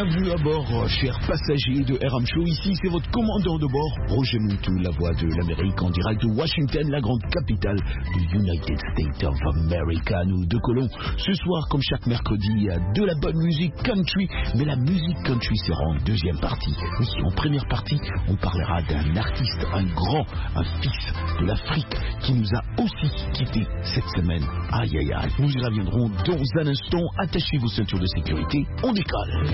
Bienvenue à bord, chers passagers de RM Show. Ici, c'est votre commandant de bord, Roger Moutou, la voix de l'Amérique, en direct de Washington, la grande capitale du United States of America. Nous décollons ce soir, comme chaque mercredi, de la bonne musique country. Mais la musique country sera en deuxième partie. Ici, en première partie, on parlera d'un artiste, un fils de l'Afrique, qui nous a aussi quittés cette semaine. Aïe, aïe, aïe. Nous y reviendrons dans un instant. Attachez vos ceintures de sécurité. On décolle.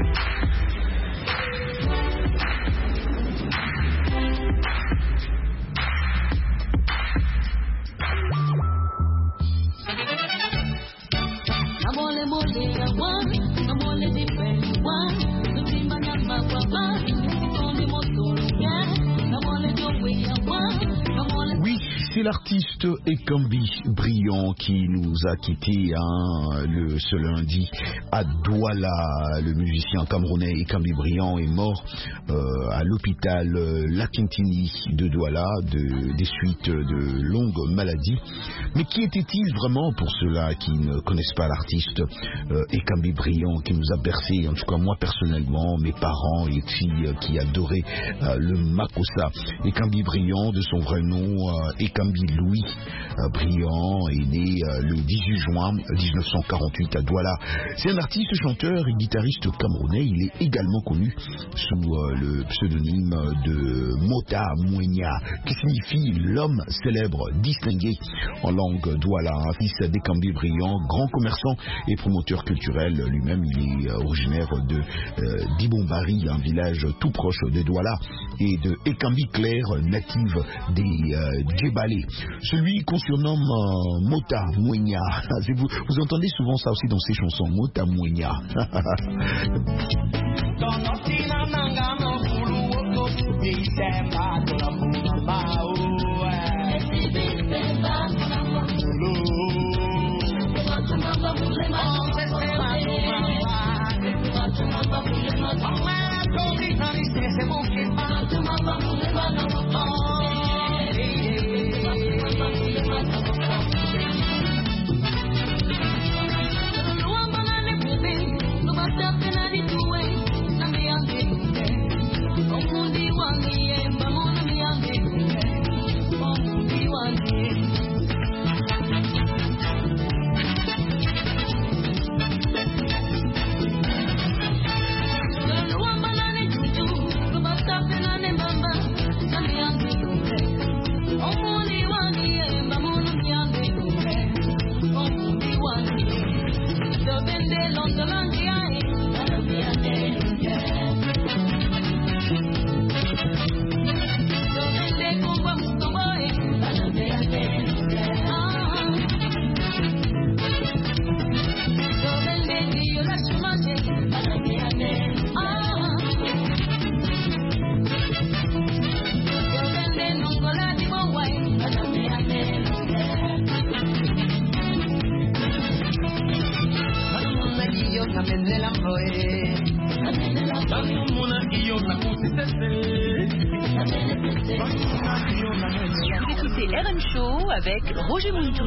Oui, c'est l'artiste Ekambi Brillant qui nous a quittés ce lundi à Douala. Le musicien camerounais Ekambi Brillant est mort à l'hôpital Lakintini de Douala des suites de longues maladies. Mais qui était-il vraiment, pour ceux-là qui ne connaissent pas l'artiste Ekambi Brillant, qui nous a bercé, en tout cas moi personnellement, mes parents et filles qui adoraient le Makossa. Ekambi Brillant, de son vrai nom, Ekambi Louis Brillant, est né le 18 juin 1948 à Douala. C'est un artiste, chanteur et guitariste camerounais. Il est également connu sous le pseudonyme de Mota Mouenia, qui signifie l'homme célèbre distingué en langue douala. Fils d'Ekambi Brillant, grand commerçant et promoteur culturel lui-même, il est originaire de Dibombari, un village tout proche de Douala, et de Ekambi Claire, native des Djebale. Celui qu'on surnomme Mota Mouenia. Vous entendez souvent ça aussi dans ses chansons, Mota Mouenia. Vous écoutez RM Show avec Roger Moutou.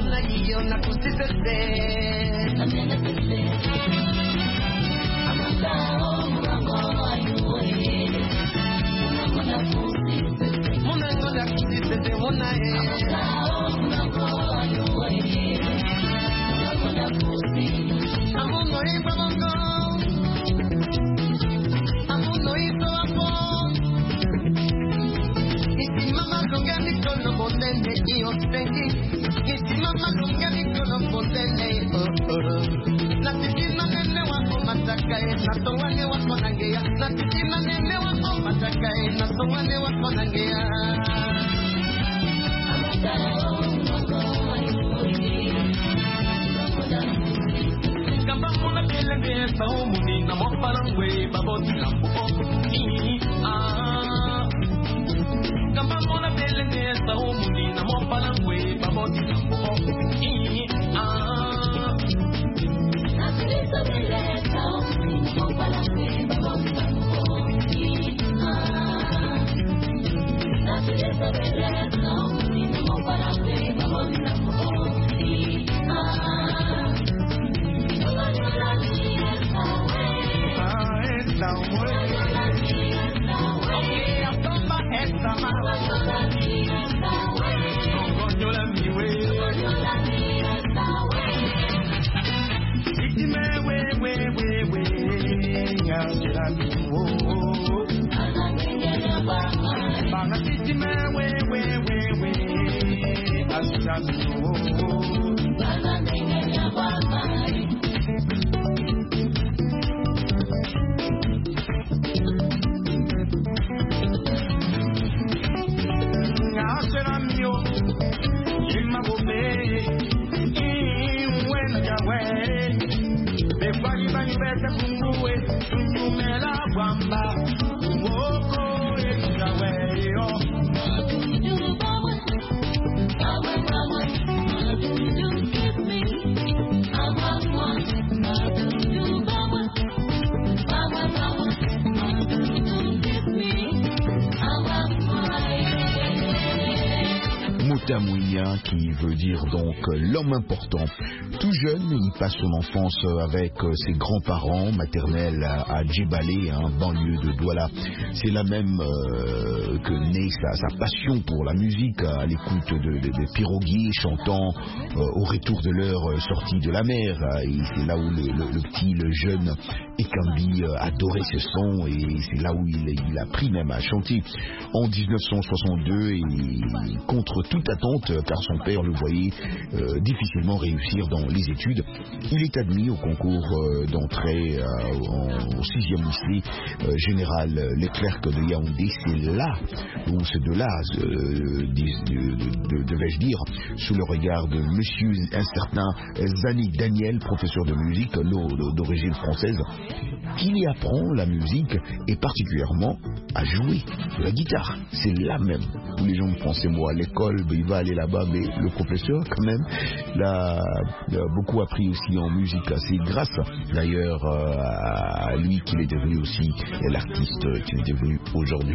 Moutamouya, qui veut dire donc l'homme important. Tout jeune, il passe son enfance avec ses grands-parents maternels à Djebalé, banlieue de Douala. C'est là même que naît sa passion pour la musique, à l'écoute de piroguiers chantant au retour de leur sortie de la mer. Et c'est là où le jeune Ekambi adorait ce son, et c'est là où il a appris même à chanter. En 1962, et contre toute attente, car son père le voyait difficilement réussir dans les études, il est admis au concours d'entrée au 6e lycée général Leclerc de Yaoundé. C'est là, ou c'est de là, devais-je dire, sous le regard de monsieur un certain Zanik Daniel, professeur de musique d'origine française, qu'il y apprend la musique et particulièrement à jouer de la guitare. C'est là même où les gens me pensaient, moi à l'école, il va aller là-bas, mais le professeur quand même l'a beaucoup appris aussi en musique. C'est grâce d'ailleurs à lui qu'il est devenu aussi l'artiste qu'il est devenu aujourd'hui.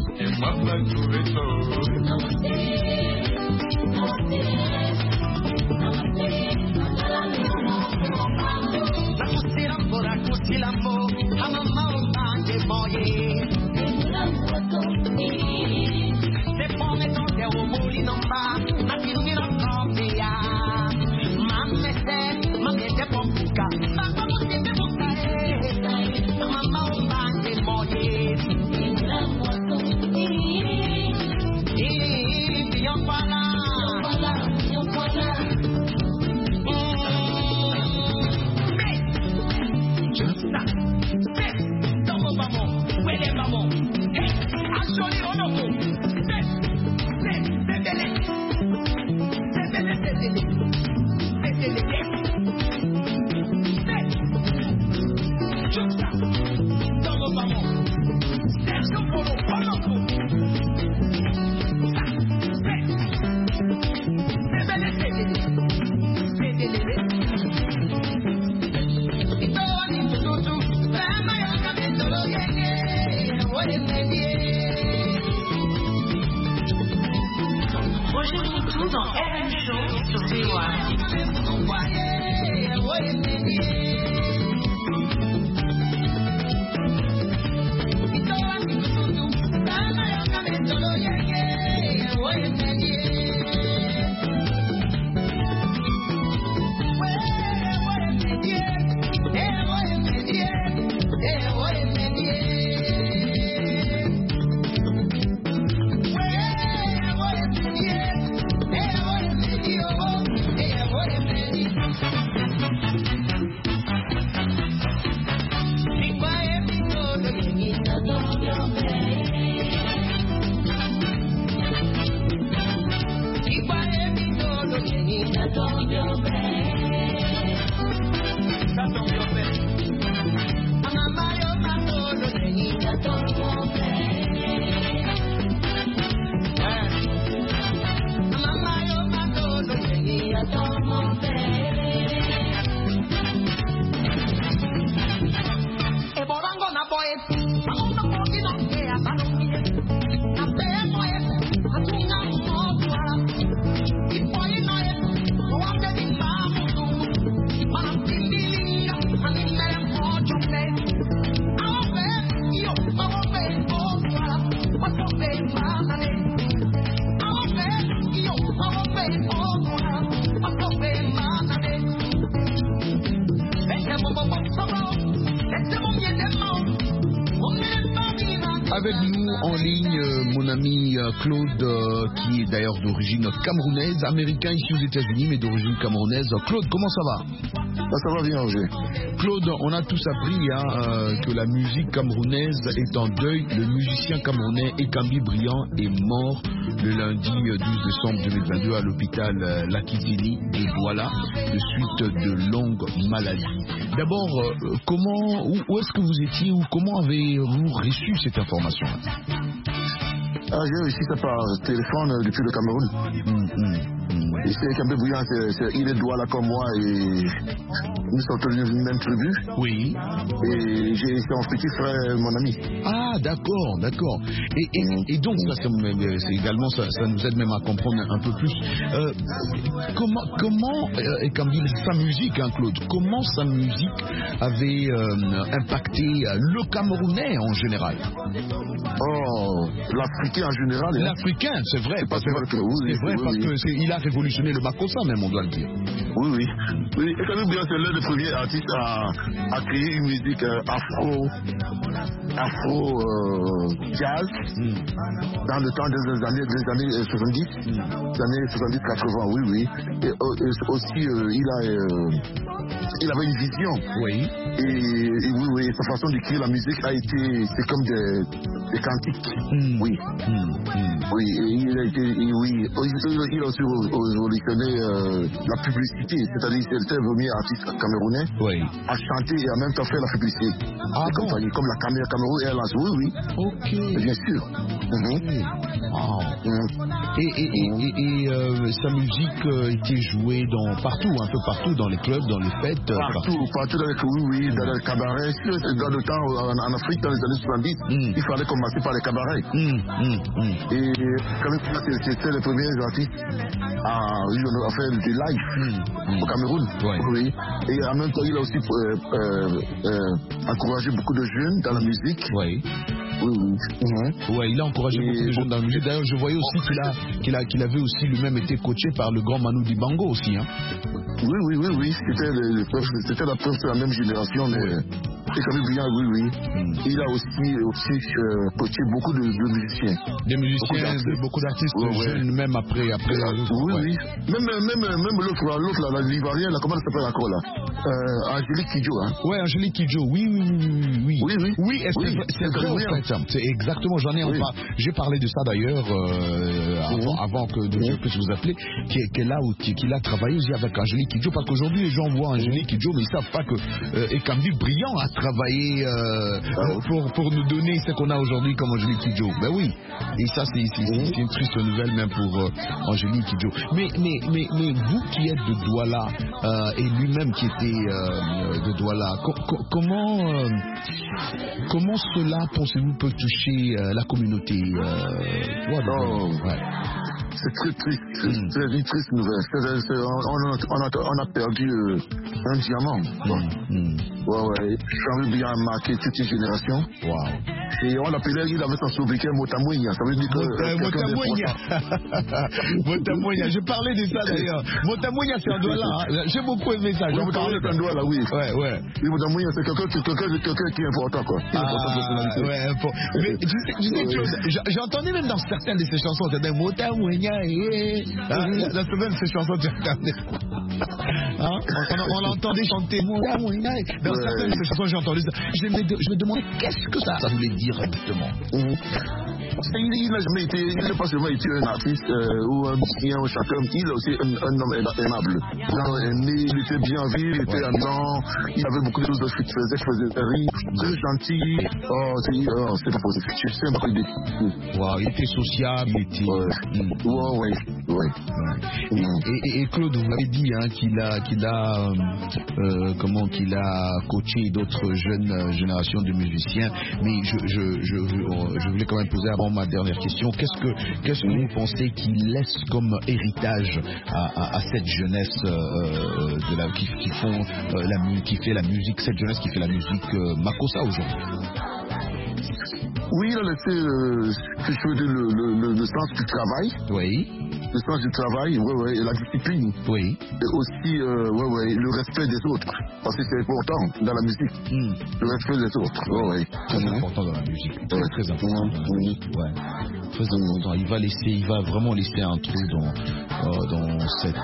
Bye. Avec nous en ligne, mon ami Claude, qui est d'ailleurs d'origine camerounaise, américain ici aux États-Unis, mais d'origine camerounaise. Claude, comment ça va? Ça va bien, Roger. Claude, on a tous appris que la musique camerounaise est en deuil. Le musicien camerounais Ekambi Briand est mort le lundi 12 décembre 2022 à l'hôpital Lakitini de Douala de suite de longues maladies. D'abord, où est-ce que vous étiez ou comment avez-vous reçu cette information? J'ai réussi ça par téléphone depuis le Cameroun. Et c'est Ekambi Briand, il est Douala comme moi et nous sommes tenus d'une même tribu. Oui. Et c'est mon petit frère, mon ami. Ah, d'accord. Et donc, c'est également, ça nous aide même à comprendre un peu plus. Comment Ekambi, sa musique, Claude, comment sa musique avait impacté le Camerounais en général? Oh, l'Africain en général. L'Africain, c'est vrai. Parce qu'il a révolutionné le Makossa même, on doit le dire. Oui. Ekambi Briand, c'est l'un des premiers artistes à créer une musique afro jazz dans le temps des années 70, des années 70-80, oui. Et aussi, il avait une vision. Oui. Et sa façon d'écrire la musique c'est comme des cantiques. Oui. Oui, et il a aussi révolutionné la publicité, c'est-à-dire c'est le premier artiste camerounais à chanter et en même temps faire la publicité. Comme la Cameroun Airlines, oui. Ok. Bien sûr. Et sa musique était jouée un peu partout, dans les clubs, dans les fêtes. Partout dans les dans les cabarets. Dans le temps, en Afrique, dans les années 70, il fallait commencer par les cabarets. Et quand même, c'était le premier artiste à faire du live au Cameroun. Oui. Et en même temps, il a aussi encouragé beaucoup de jeunes dans la musique. Oui. Ouais, il a encouragé beaucoup de jeunes dans la musique. D'ailleurs, je voyais aussi qu'il avait aussi lui-même été coaché par le grand Manu Dibango aussi. Oui. C'était la preuve de la même génération, mais Ekambi Briand, oui. Il a aussi coaché beaucoup de musiciens. Des musiciens, beaucoup d'artistes jeunes, même après. Oui. Même l'autre, la Livarienne, comment elle s'appelle encore là? Angélique Kidjo. Ouais, Angélique Kidjo, oui. Oui, c'est vrai en fait. C'est exactement, j'ai parlé de ça d'ailleurs avant que je puisse vous appeler, qu'il a travaillé aussi avec Angélique Kidjo, parce qu'aujourd'hui les gens voient Angélique Kidjo, mais ils ne savent pas que Ekambi Briand a travaillé pour nous donner ce qu'on a aujourd'hui comme Angélique Kidjo. Ben oui, et ça c'est une triste nouvelle même pour Angélique Kidjo. Mais vous qui êtes de Douala et lui-même qui était de Douala, comment cela, pensez-vous, peut toucher la communauté C'est très triste, c'est une triste nouvelle. On a perdu un diamant. Ekambi Briand a marqué toute une génération. Et on l'appelait, il avait son sobriquet Motamouya. Ça veut dire que Motamouya, je parlais de ça d'ailleurs. Motamouya, c'est un Douala. J'ai beaucoup aimé ça. Motamouya, c'est un Douala, oui. Ouais. Et Motamouya, c'est quelqu'un qui est important, quoi. Mais tu sais, j'ai entendu même dans certaines de ses chansons, c'est Motamouya. Dans certaines de ses chansons, tu regardais. On l'entendait chanter Motamouya. Dans certaines de ses chansons, j'ai entendu ça. Je me demandais qu'est-ce que ça voulait dire exactement. Il n'a jamais été, il n'a pas seulement été un artiste ou un musicien ou chacun, il est aussi un homme aimable. Il était bien vu, il était aimant, il avait beaucoup de choses qu'il faisait rire, très gentil. C'est pas possible, c'est un peu idée. Il était sociable, il était. Et Claude, vous m'avez dit qu'il a coaché d'autres jeunes générations de musiciens, mais je voulais quand même poser avant ma dernière question, qu'est-ce que vous pensez qu'il laisse comme héritage à cette jeunesse qui fait la musique, cette jeunesse qui fait la musique Makossa aujourd'hui? Oui, il a laissé le sens du travail. Oui. le sens du travail, et la discipline. Oui. Et aussi, le respect des autres. Parce que c'est important dans la musique. Le respect des autres. Très important dans la musique. Très important dans la musique. Très important. Il va vraiment laisser un trou dans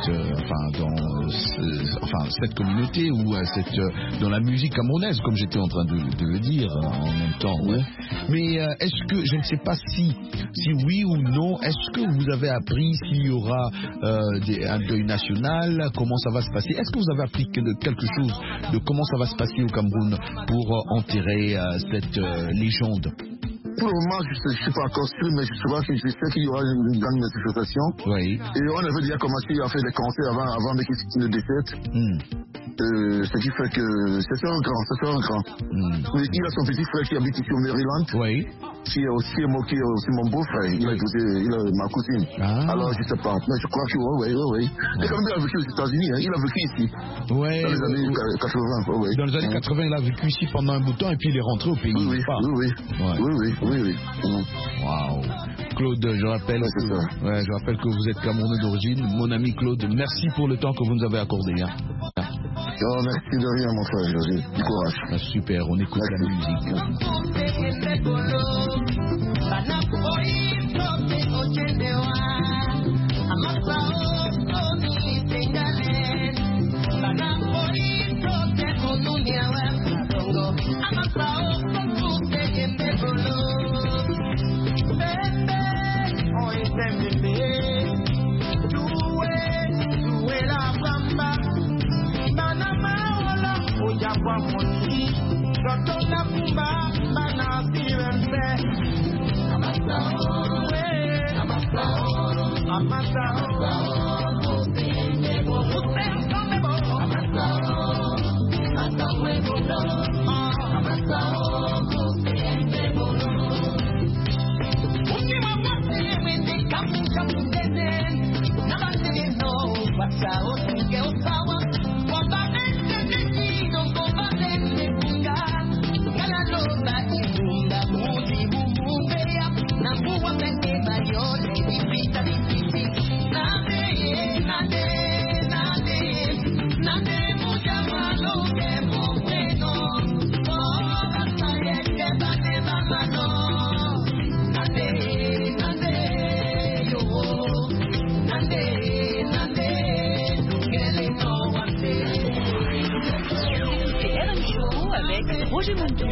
cette communauté ou dans la musique camerounaise, comme j'étais en train de le dire en même temps. Mais est-ce que, je ne sais pas si oui ou non, est-ce que vous avez appris s'il y aura un deuil national, comment ça va se passer? Est-ce que vous avez appris quelque chose de comment ça va se passer au Cameroun pour enterrer cette légende? Pour le moment, je ne suis pas encore sûr, mais je sais qu'il y aura une grande manifestation. Oui. Et on avait déjà commencé à faire des concerts avant qu'il ne décède. Ce qui fait que c'est un grand. Mais il a son petit frère qui habite ici au Maryland. Qui est aussi mon beau-frère. Il a ma cousine. Alors je ne sais pas. Mais je crois que oui. Et comme il a vécu aux États-Unis, il a vécu ici. Dans les années 80. Dans les années 80, il a vécu ici pendant un bout de temps et puis il est rentré au pays. Oui. Waouh. Claude, je rappelle que vous êtes Camerounais d'origine. Mon ami Claude, merci pour le temps que vous nous avez accordé. Merci de rien, mon frère José. Du courage. Super, on écoute la musique. Roger Montou.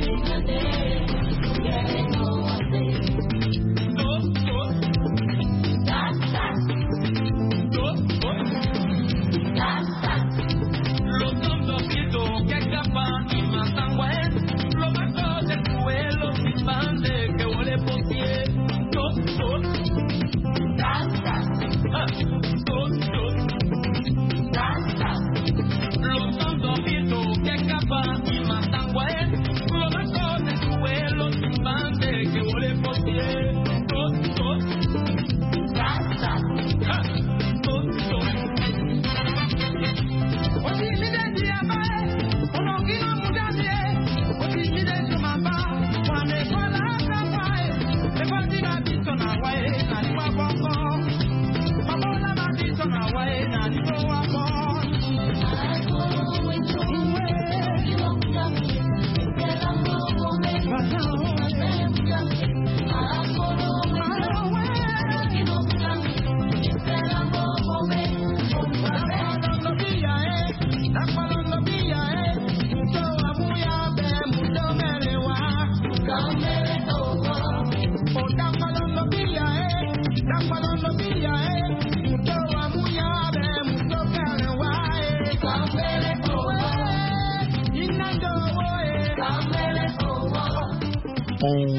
En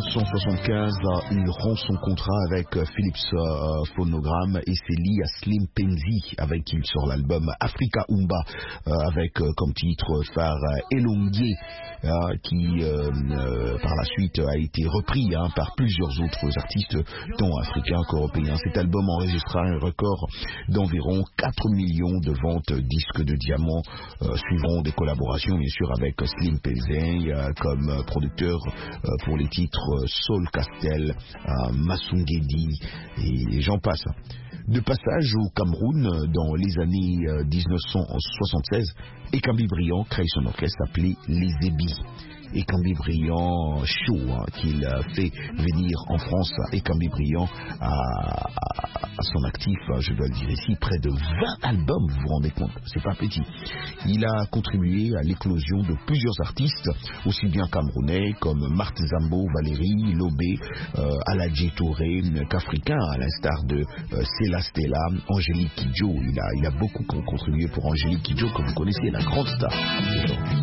1975, il rompt son contrat avec Philips Phonogram et s'est lié à Slim Penzi avec qui il sort l'album Africa Umba avec comme titre phare Elongué qui par la suite a été repris par plusieurs autres artistes tant africains qu'européens. Cet album enregistra un record d'environ 4 millions de ventes disques de diamants suivant des collaborations bien sûr avec Slim Penzi comme producteur pour les titres Saul Castel, Masungedi et j'en passe. De passage au Cameroun dans les années 1976, Ekambi Briand crée son orchestre appelé Les Ébis. Ekambi Briand Show, qu'il fait venir en France. Ekambi Briand à son actif, je dois le dire ici, près de 20 albums, vous vous rendez compte, c'est pas petit. Il a contribué à l'éclosion de plusieurs artistes, aussi bien camerounais comme Marthe Zambo, Valérie, Lobé, Aladji Touré, qu'africains, à l'instar de Sela Stella, Angélique Kidjo. Il a beaucoup contribué pour Angélique Kidjo, que vous connaissez, la grande star d'aujourd'hui.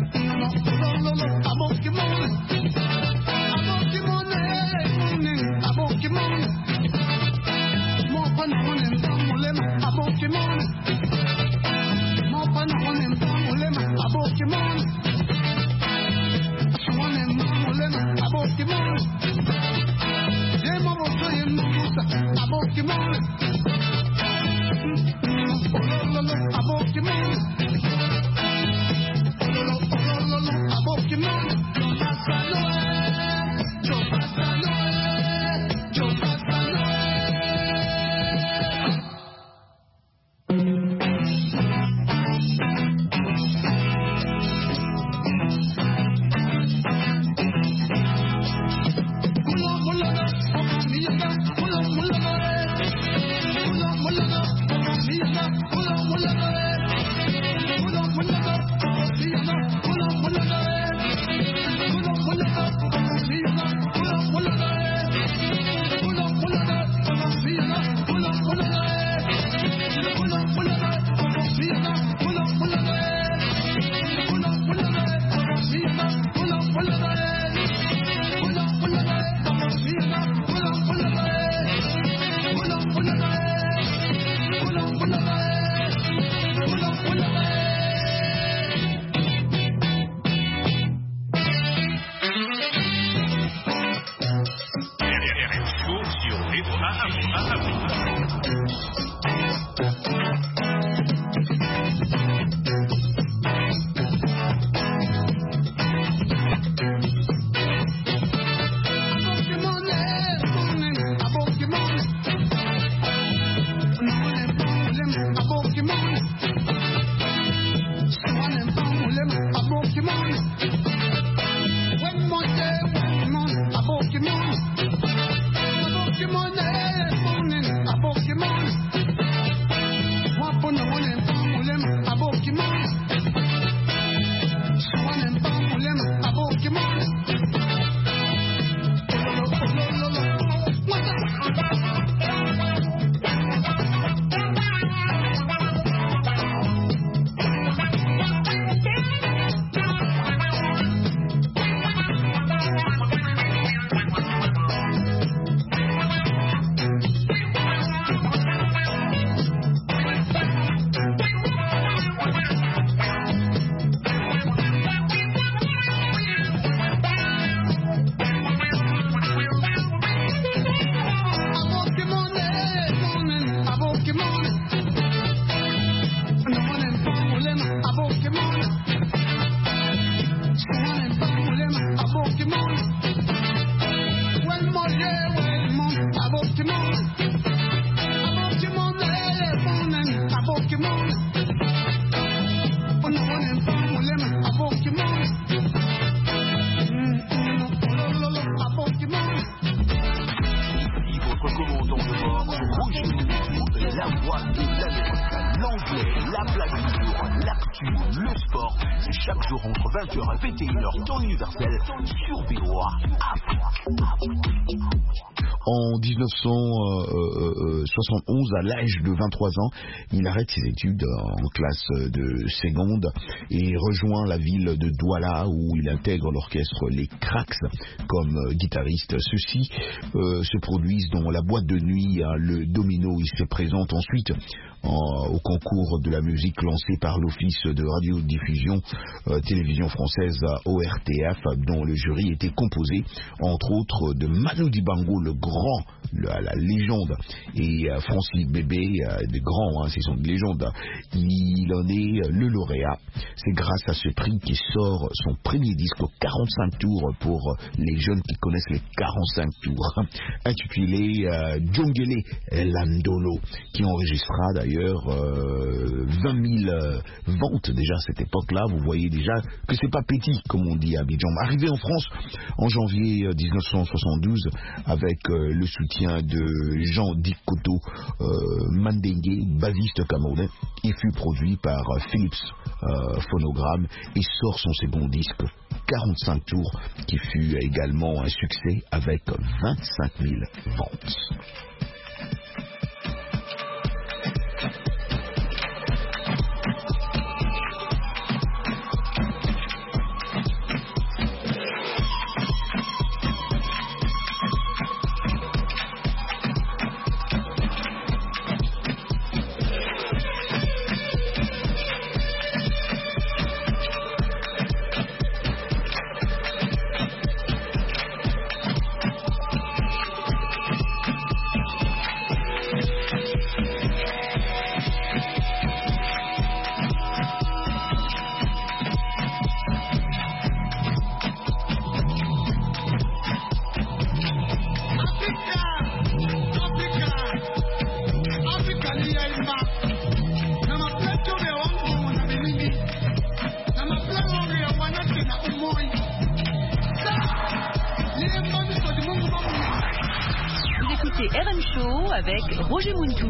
Chaque jour entre 20h et 21h, temps universel sur VOA Afrique. En 1971, à l'âge de 23 ans, il arrête ses études en classe de seconde et rejoint la ville de Douala où il intègre l'orchestre Les Cracks comme guitariste. Ceux-ci se produisent dans la boîte de nuit Le Domino. Il se présente ensuite au concours de la musique lancé par l'Office de radiodiffusion télévision française ORTF, dont le jury était composé entre autres de Manu Dibango, le grand la légende. Et Francis Bébé, des grands, ce sont des légendes, il en est le lauréat. C'est grâce à ce prix qu'il sort son premier disque aux 45 tours pour les jeunes qui connaissent les 45 tours, intitulé Djongele Landolo, qui enregistra d'ailleurs 20 000 ventes déjà à cette époque-là. Vous voyez déjà que c'est pas petit, comme on dit à Abidjan. Arrivé en France en janvier 1972 avec le soutien de Jean Dikoto Mandengue, bassiste camerounais, il fut produit par Philips Phonogramme et sort son second disque 45 tours qui fut également un succès avec 25 000 ventes. C'est RM Show avec Roger Muntu.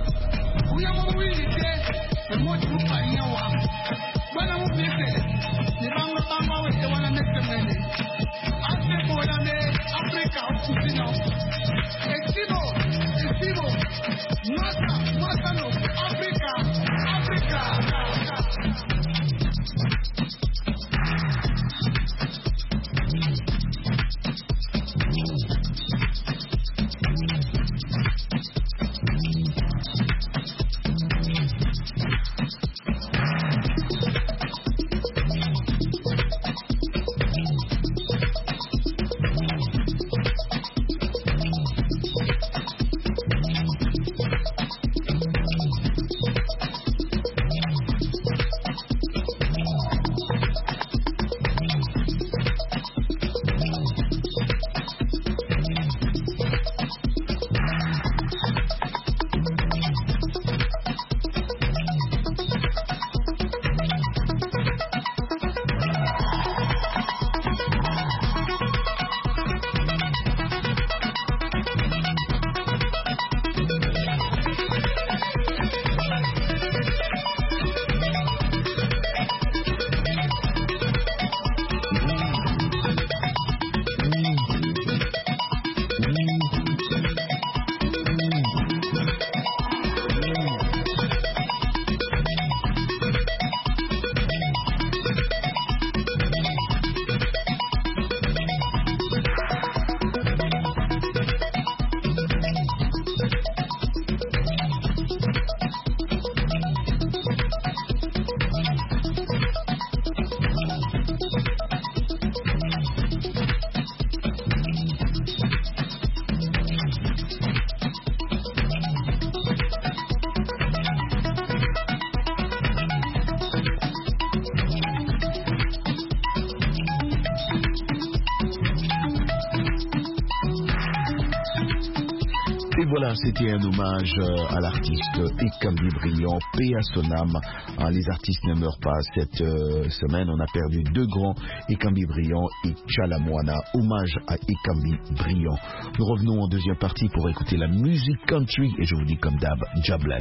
Voilà, c'était un hommage à l'artiste Ekambi Brillant, paix à son âme. Les artistes ne meurent pas. Cette semaine, on a perdu deux grands, Ekambi Brillant et Chalamwana. Hommage à Ekambi Brillant. Nous revenons en deuxième partie pour écouter la musique country. Et je vous dis comme d'hab, God bless.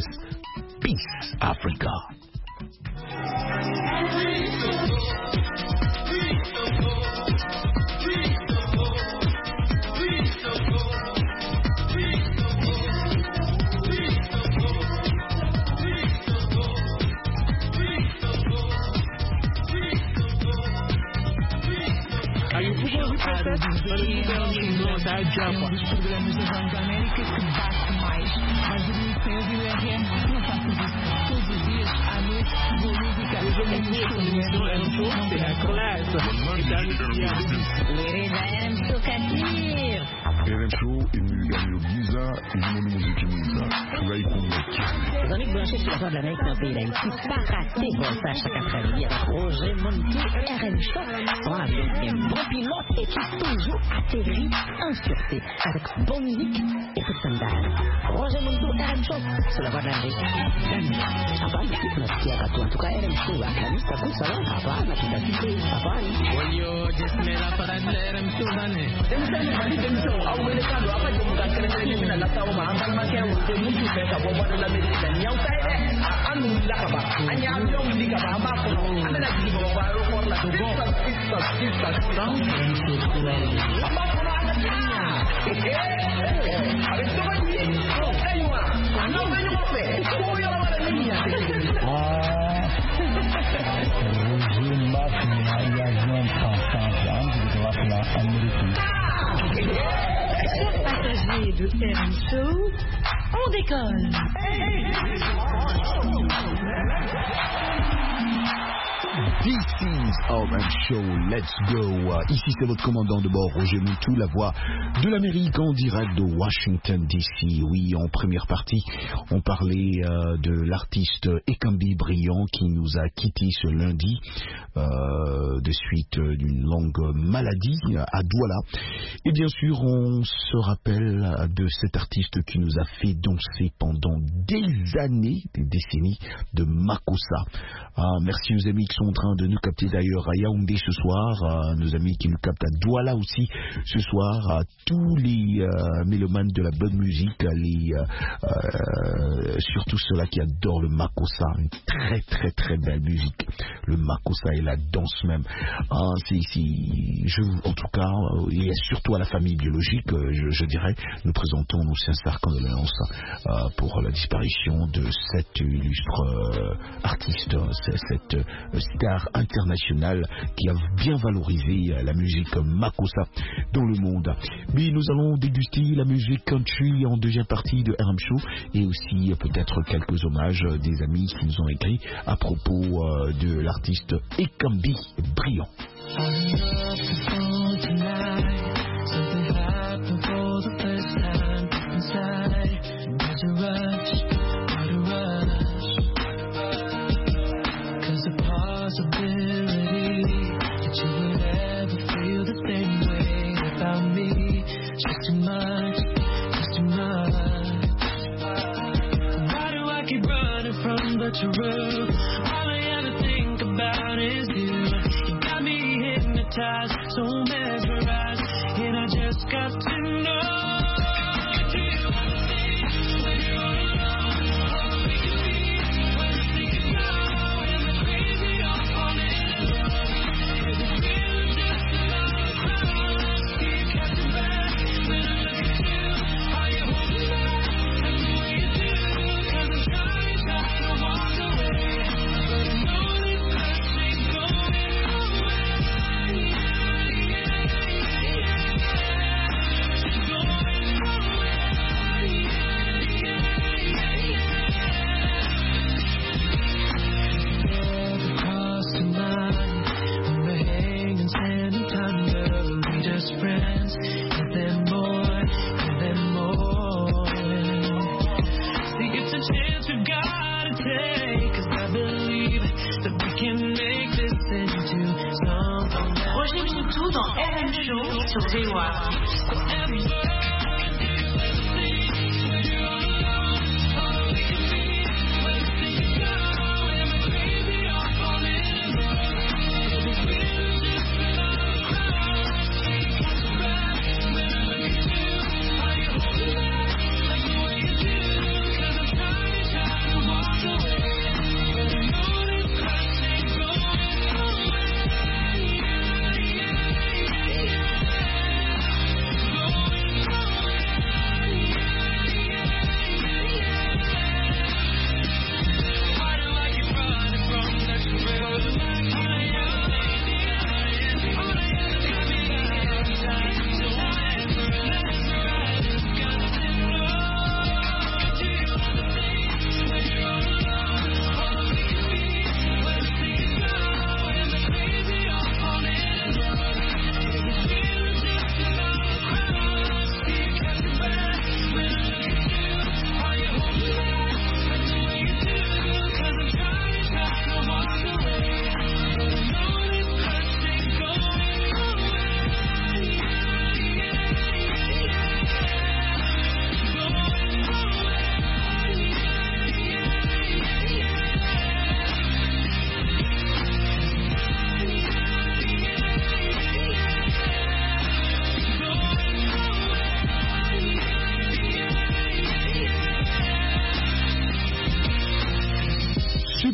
Peace, Africa. Ladies and RM Show imeyugiza imoni muziki mwiza turaikumbuka. Véronique Blanchet sur la voix de l'Amérique dans le pays d'Haïti, pas raté Voltage chaque après-midi avec Roger Montou, RM Show, avec un bon pilote et qui toujours atterrit en sûreté avec bonne musique et toute sandale. Roger Montou, RM Show sur la voix de l'Amérique. Apa mesti tunasikia katu antuka RM Show akani takut salah apa nak kita fikir apa ni? Yo jismela para RM Show bane. Temsani bali temso au wele kando apa je muka kena mina la tahu ma angkan makia wote mutu pesa boba de la medicina nyau kai anu la kaba anya amyo ndi kaba amba ko ana la ji boba ro for la to go sista sound amba ko ana nya avec toi ni oh aywa ana venyo ko fe ko yo la mala niña Passagers de RM Show, on décolle. This is RM Show, let's go. Ici c'est votre commandant de bord, Roger Montou, la voix de l'Amérique en direct de Washington DC. Oui, en première partie, on parlait de l'artiste Ekambi Briand qui nous a quittés ce lundi de suite d'une longue maladie à Douala. Et bien sûr, on se rappelle de cet artiste qui nous a fait danser pendant des années, des décennies, de Makossa. Merci aux amis qui sont en train de nous capter d'ailleurs à Yaoundé ce soir, nos amis qui nous captent à Douala aussi ce soir, à tous les mélomanes de la bonne musique, surtout ceux-là qui adorent le Makossa, une très très très belle musique, le Makossa et la danse même. En tout cas, et surtout à la famille biologique, je dirais, nous présentons nos sincères condoléances pour la disparition de cet illustre artiste, cette star internationale qui a bien valorisé la musique Makossa dans le monde. Mais nous allons déguster la musique country en deuxième partie de RM Show et aussi peut-être quelques hommages des amis qui nous ont écrit à propos de l'artiste Ekambi Briand. True. All I ever think about is you. You got me hypnotized, so mesmerized, and I just got to know. Do you wanna see when you're all alone? All we can be when the thinking go, and the crazy all falling in love. Is it real or just another cloud? Do you catch me back when I look at you? Are you holding back? That's the way you do. 'Cause I'm trying to walk away, but I know this touch ain't going away. Across the line, we're hanging, standing under. We just friends, and then more, and then more. See, it's a chance we've gotta take, 'cause I believe that we can make this into something. Roger Montou dans RM Show sur VOA. Going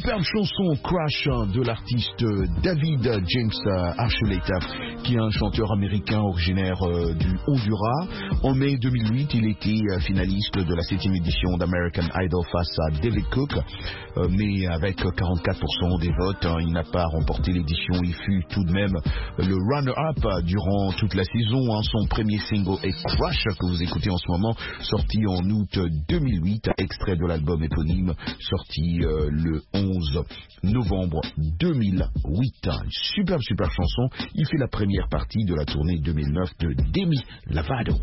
superbe chanson Crash de l'artiste David James Archuleta, qui est un chanteur américain originaire du Honduras. En mai 2008, il était finaliste de la 7e édition d'American Idol face à David Cook, mais avec 44% des votes, il n'a pas remporté l'édition. Il fut tout de même le runner-up durant toute la saison. Son premier single est Crash, que vous écoutez en ce moment, sorti en août 2008, extrait de l'album éponyme, sorti le 11 novembre 2008. Superbe chanson. Il fait la première partie de la tournée 2009 de Demi Lovato.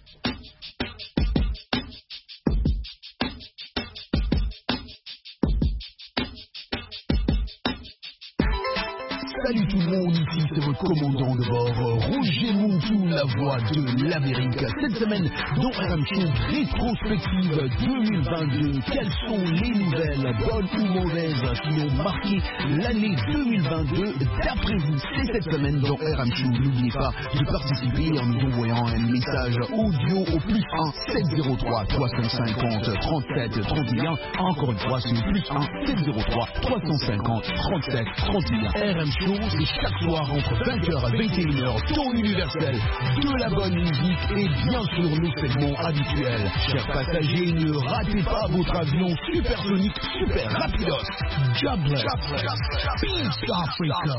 Salut tout le monde, ici c'est votre commandant de bord, Roger Montou, la voix de l'Amérique. Cette semaine, dans RM Show rétrospective 2022, quelles sont les nouvelles, bonnes ou mauvaises, qui ont marqué l'année 2022 d'après vous? C'est cette semaine dans RM Show. N'oubliez pas de participer en nous envoyant un message audio au plus 1 703 350 37 31. Encore une fois, c'est le plus 1 703 350 37 31. RM Show, c'est chaque soir entre 20h et 21h, temps universel, de la bonne musique et bien sûr nos segments habituels. Chers passagers, ne ratez pas votre avion supersonique, super rapidos. Jobless, Peace Africa.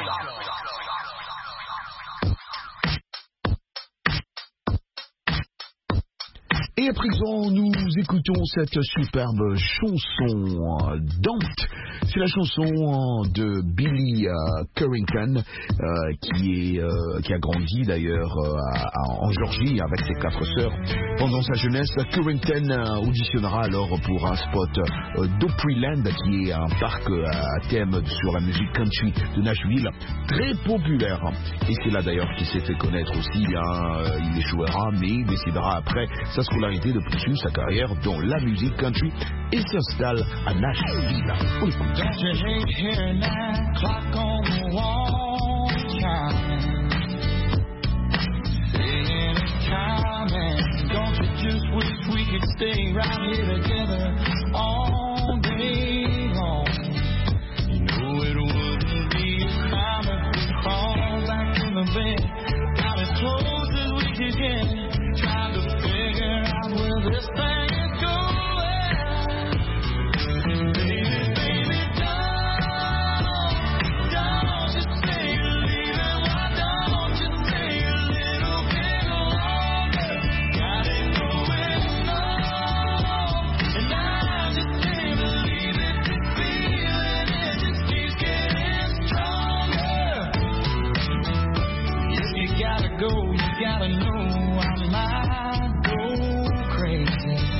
Et à présent, nous écoutons cette superbe chanson Dante. C'est la chanson de Billy Currington, qui a grandi d'ailleurs en Georgie avec ses 4 sœurs. Pendant sa jeunesse, Currington auditionnera alors pour un spot d'Opryland, qui est un parc à thème sur la musique country de Nashville, très populaire. Et c'est là d'ailleurs qu'il s'est fait connaître aussi. Il échouera, mais il décidera après sa scolarité de poursuivre sa carrière dans la musique country et s'installe à Nashville. On écoute. Don't you hate hearing that clock on the wall chime, saying it's time, and don't you just wish we could stay right here together all day long? You know it wouldn't be a crime if we crawled back to the bed, got as close as we could get, tried to figure out where this thing is going. Go, you gotta know I might go crazy.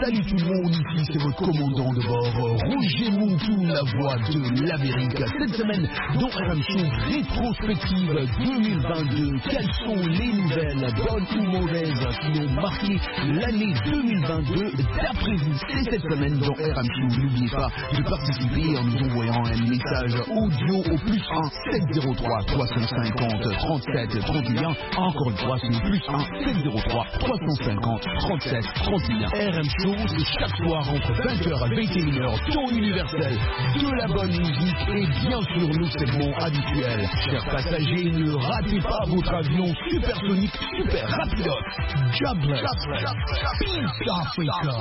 Salut tout le monde, ici c'est votre commandant de bord, Roger Montou, la voix de l'Amérique. Cette semaine, dans RM Show, rétrospective 2022, quelles sont les nouvelles, bonnes ou mauvaises, qui ont marqué l'année 2022 d'après vous? C'est cette semaine dans RM Show. N'oubliez pas de participer en nous envoyant un message audio au plus 1 703 350 37 31. Encore une fois, c'est le plus 1 703 350 37 31. RM Show, c'est chaque soir entre 20h et 21h, ton universel, de la bonne musique et bien sûr nos segments habituels. Chers passagers, ne ratez pas votre avion supersonique, super rapidos. Jobless. Peace Africa.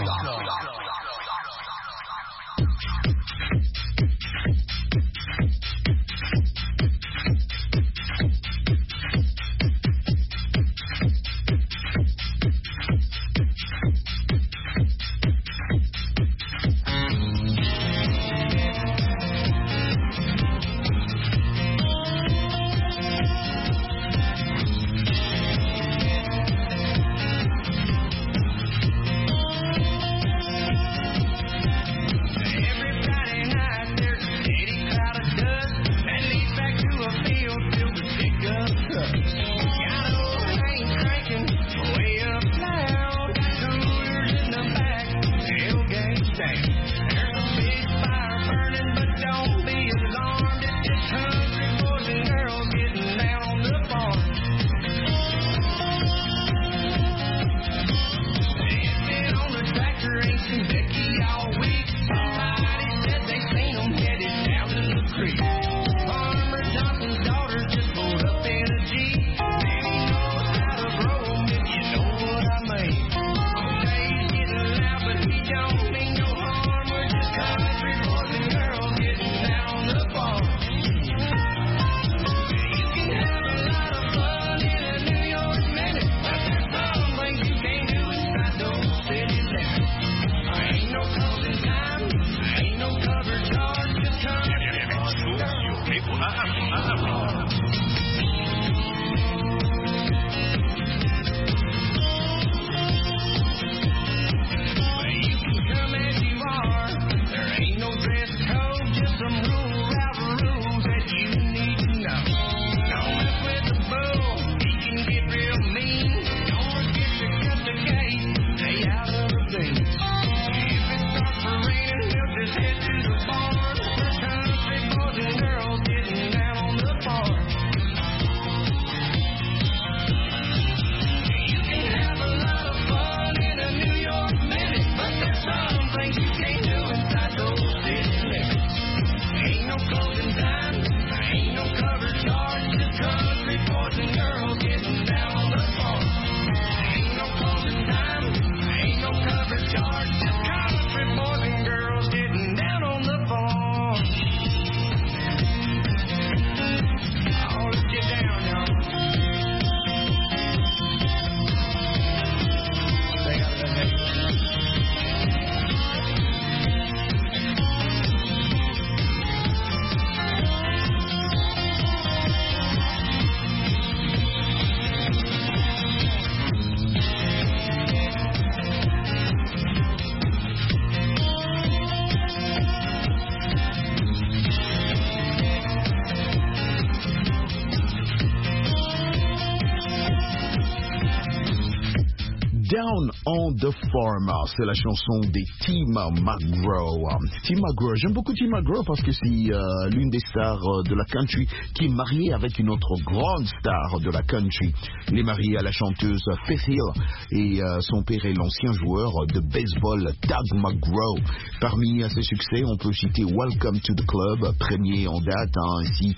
Down on the Farm, c'est la chanson des Tim McGraw. Tim McGraw, j'aime beaucoup Tim McGraw parce que c'est l'une des stars de la country qui est mariée avec une autre grande star de la country. Il est marié à la chanteuse Faith Hill et son père est l'ancien joueur de baseball Doug McGraw. Parmi ses succès, on peut citer Welcome to the Club, premier en date, ainsi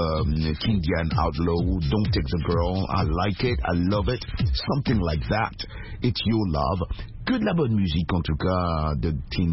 Kindian Outlaw, Don't Take the Girl, I Like It, I Love It, Something Like That, It's Your Love. Que de la bonne musique en tout cas de Tim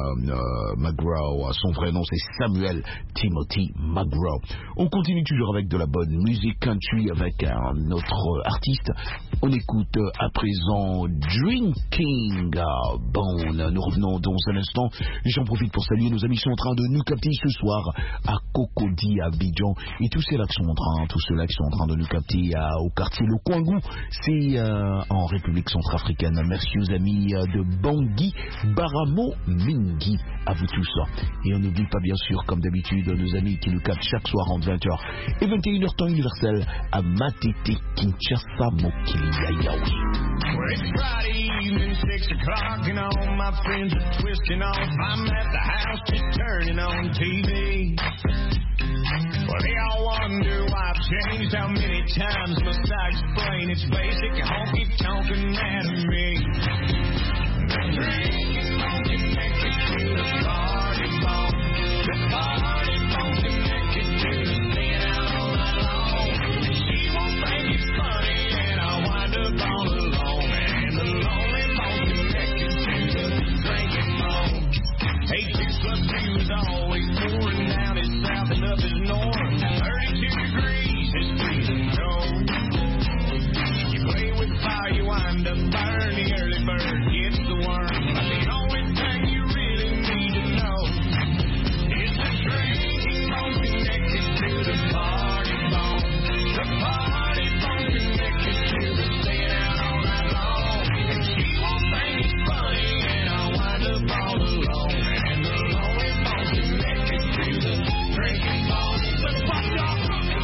McGraw. Son vrai nom c'est Samuel Timothy McGraw. On continue toujours avec de la bonne musique country avec un autre artiste. On écoute à présent Drinking Bone. Nous revenons dans un instant. J'en profite pour saluer nos amis qui sont en train de nous capter ce soir à Cocody, à Abidjan, et tous ceux-là qui sont en train de nous capter au quartier Le Coingou, c'est en République centrafricaine. Merci aux amis de Bangui, Baramo Mingi. À vous tous. Et on n'oublie pas bien sûr, comme d'habitude, nos amis qui nous captent chaque soir entre 20h et 21h temps universel à Matete, Kinshasa, Mokili, Yaoui. Well, it's Friday evening, 6 o'clock, and all my friends are twisting off. I'm at the house just turning on TV. Well, they all wonder why I've changed. How many times must I explain? It's basic honky-tonk anatomy. Drinking won't connect it to the party phone. The party phone connected to the staying out all night long. And she won't think it's funny, and I'll wind up all alone. And the lonely phone connected to the drinking phone. 8 6 plus 2 is always pouring down his south and up his north. 32 degrees is freezing cold. You play with fire, you wind up burning. The early bird gets the worm. But the only thing you really need to know is the drinking phone connected to the party phone. The party phone connected to the staying out all night long. And she won't think it's funny, and I'll wind up all alone. And the lonely phone connected to the drinking phone. Let's fuck y'all.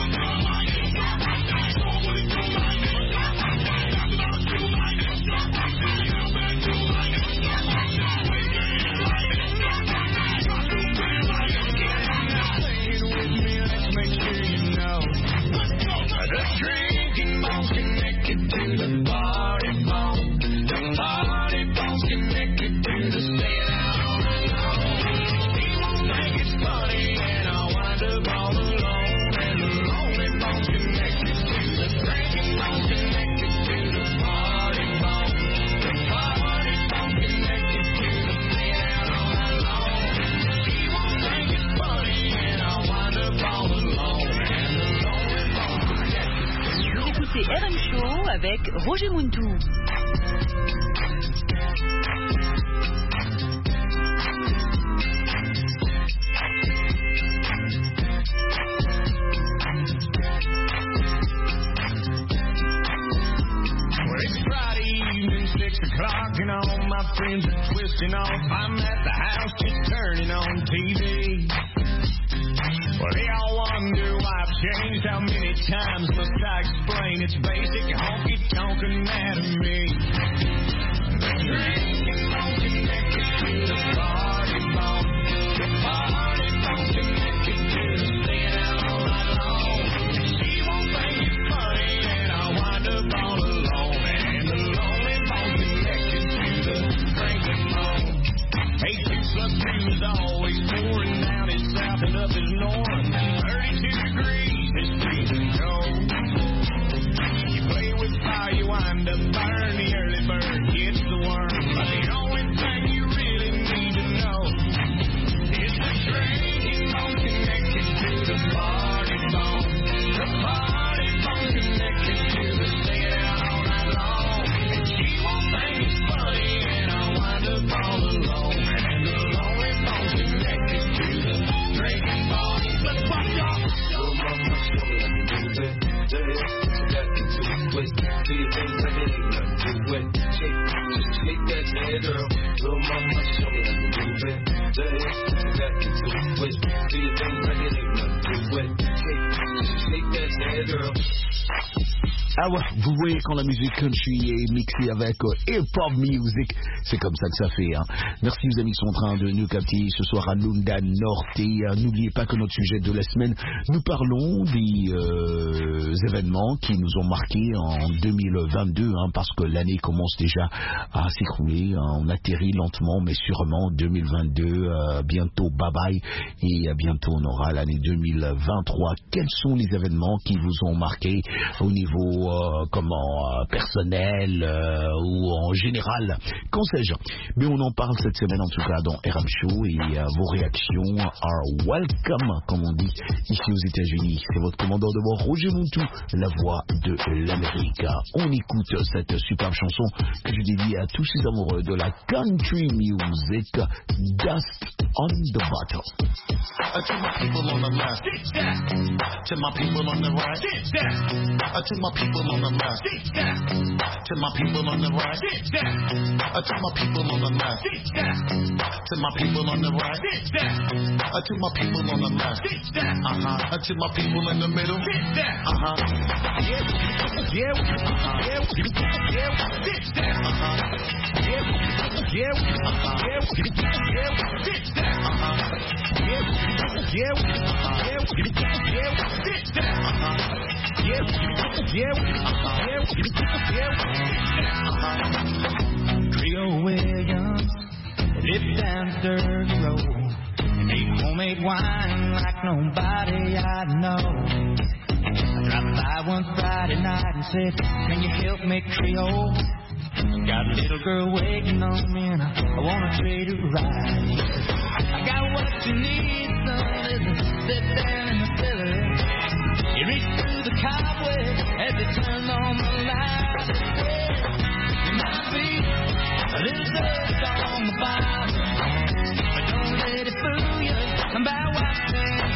The drinking phone's connected to the party phone. The party phone's connected to the staying out all night long. He won't think it's funny, and I'll wind up all alone. And the lonely phone's connected to the drinking phone's connected to the party phone. The party phone's connected to the staying out all night long. He won't think it's funny, and I'll wind up all alone. And the lonely phone's connected. Vous écoutez RM Show avec Roger Muntou. Well, it's Friday evening, 6 o'clock, and all my friends are twisting off. I'm at the house just turning on TV. Well, they all wonder why I've changed. How many times must I explain? It's basic honky-tonk anatomy. The drinking phone connected to the party phone. The party phone connected to the staying out all night long. And she won't think it's funny, and I'll wind up all alone. And the lonely phone connected to the drinking phone. 8 6 plus 2 is always pouring down his south and up his north. 32 degrees is freezing cold. You play with fire, you wind up burning. The early bird gets the worm. But the only thing you really need to know is the drinking phone connected to the party phone. The party phone connected to the staying out all night long. And she won't think it's funny, and I'll wind up all alone. And the lonely phone's connected to the drinking phone. Let's fuck y'all. Little mama, show me how to do it. Do it, got into it. Do your thing like it ain't nothing to it. Just shake that head, girl. Little mama, show me how to do it. Do it, got into it. Do your thing like it ain't nothing to it. Just shake that head, girl. Ah ouais, vous voyez quand la musique country est mixée avec hip-hop music, c'est comme ça que ça fait. Hein. Merci aux amis qui sont en train de nous capter ce soir à Lunda Norte. Et n'oubliez pas que notre sujet de la semaine, nous parlons des événements qui nous ont marqués en 2022, hein, parce que l'année commence déjà à s'écrouler. Hein. On atterrit lentement mais sûrement 2022, bientôt bye bye, et bientôt on aura l'année 2023. Quels sont les événements qui vous ont marqué au niveau personnel ou en général, qu'en sais-je. Mais on en parle cette semaine en tout cas dans RM Show, et vos réactions are welcome, comme on dit ici aux États-Unis. C'est votre commandant de bord Roger Muntou, la voix de l'Amérique. On écoute cette superbe chanson que je dédie à tous ces amoureux de la country music, Dust on the Bottle. To my people on the left, to my people on the right, To my people on the left, to my people on the right, to my people on the left, to my people on the right, to my people on the left, to my people in the middle, Trio Williams lived down the dirt road and made homemade wine like nobody I know. I dropped by one Friday night and said, can you help me, Trio? Got a little girl waiting on me and I wanna treat her right. I got what you need, son, is to sit down in the cellar. You reach through the cobweb as they turn on the light. There might be a little dust on the bottom, but don't let it fool you about what's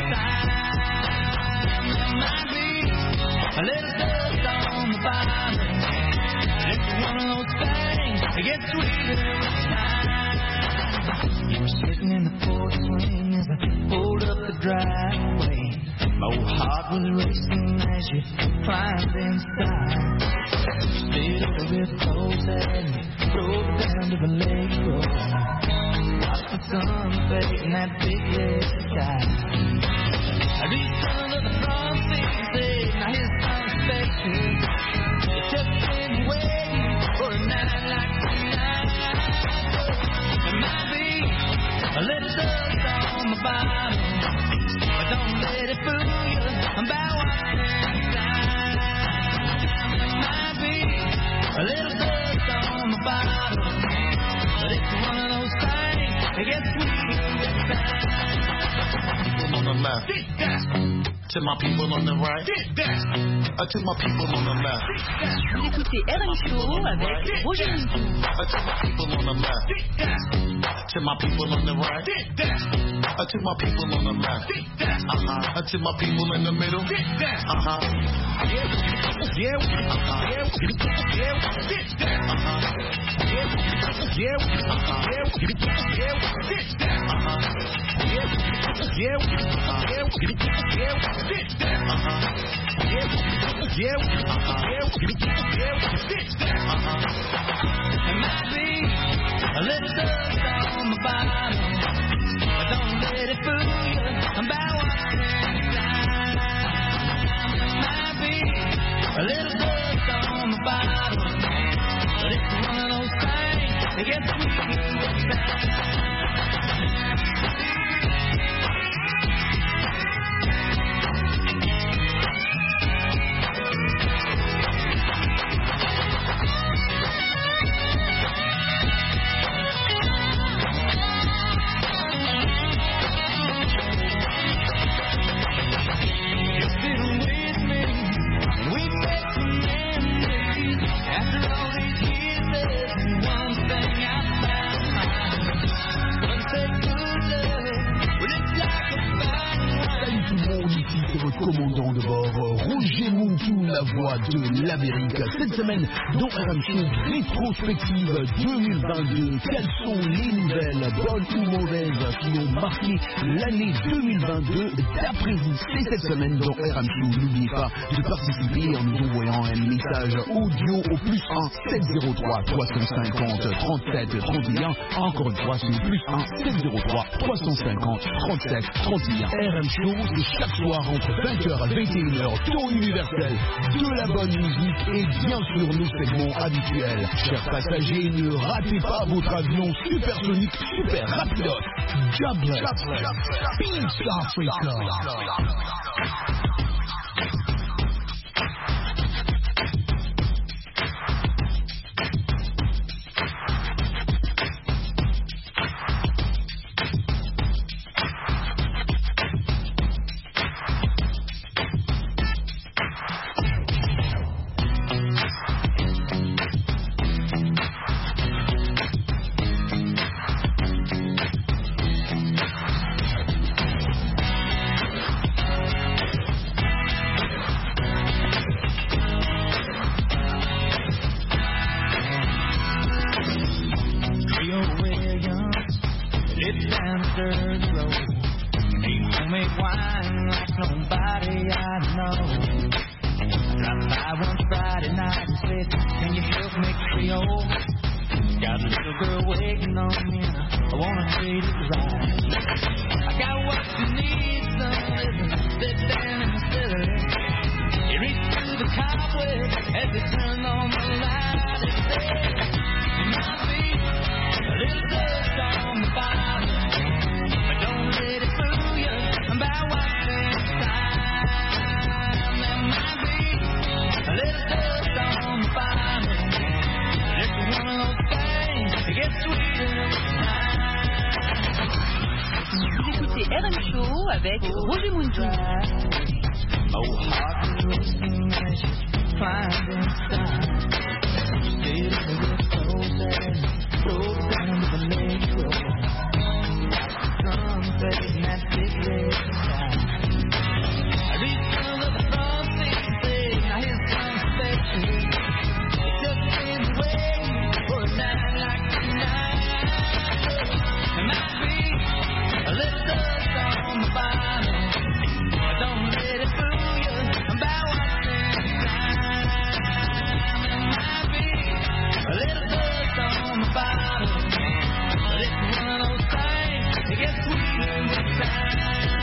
inside. There might be a little dust on the bottom, but it's one of those things that gets sweeter with time. You were sitting in the porch swing as I pulled up the driveway. My old heart was racing as you climbed inside. You stayed a little bit closer and drove down to the lake road. Watched the sun fade in that big red sky. I reached under the front seat and said, now here's some spaces. It's just been waiting for a night like tonight. There might be a little dust on the bottom, but don't let it fool you about what's inside. There might be a little dust on the bottom, but it's one of those things that gets sweeter with time. People on the left, to my people on the right, to my people on the left. Vous écoutez RM Show avec Roger Mintou. To my people on the left, to my people on the right, to my people on the left, to my people in the middle, There might be a little dust on the bottom, but don't let it fool you about what's inside. There might be a little dust on the bottom, but it's one of those things that gets sweeter with time. Commandant de bord, Roger Mintou, la voix de l'Amérique. Cette semaine, dans RM Show, rétrospective 2022. Quelles sont les nouvelles, bonnes ou mauvaises, qui ont marqué l'année 2022 d'après vous? C'est cette semaine dans RM Show. N'oubliez pas de participer en nous envoyant un message audio au plus 1 703 350 37 31. Encore une fois, c'est le plus 1 703 350 37 31. RM Show, c'est chaque soir entre 20h et 21h, temps universel, de la bonne musique et bien sûr nos segments habituels. Chers passagers, ne ratez pas votre avion supersonique, super rapidos. Jobless, Peace Africa. dirt road. Ain't homemade wine like nobody I know. Dropped by one Friday night and said, can you help me Creole? Got a little girl waiting on me and I wanna treat it right. I got what you need, son, living, sit down in the city. He reached through the cobweb as he turned on the light and said, you might be a little dust on the bottom, but don't let it fool you about what's inside. There might be a little dust on the bottom. It's one of those things that gets sweeter with time. Vous écoutez RM Show avec Roger Muntou. Oh, heart is racing as you climb inside. Stayed in the clothes and drove down to the metro. Drum fading that big red sky. I reached under the front seat and said, now here's something special. Just been waiting for a night like tonight. There might be a little dust on the bottom, but don't let it fool you about what's inside. There might be a little dust on the bottom, but it's one of those things that gets sweeter with time.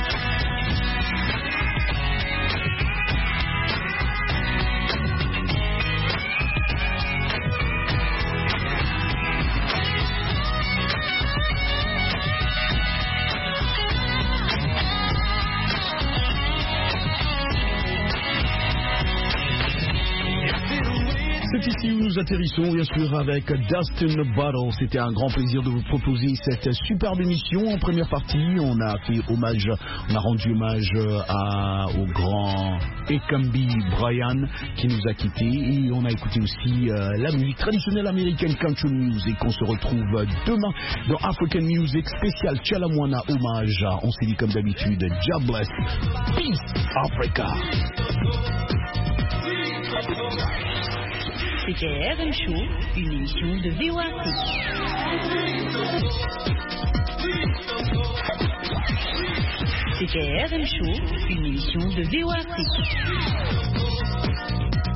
C'est ici où nous atterrissons, bien sûr, avec Dust in the Bottle. C'était un grand plaisir de vous proposer cette superbe émission. En première partie, on a rendu hommage au grand Ekambi Brian qui nous a quittés. Et on a écouté aussi la musique traditionnelle américaine country music. On se retrouve demain dans African Music spécial Chalamwana hommage. On s'est dit comme d'habitude, God bless, peace, Africa. C'était RM Show, une émission de VOA. C'était RM Show, une émission de VOA.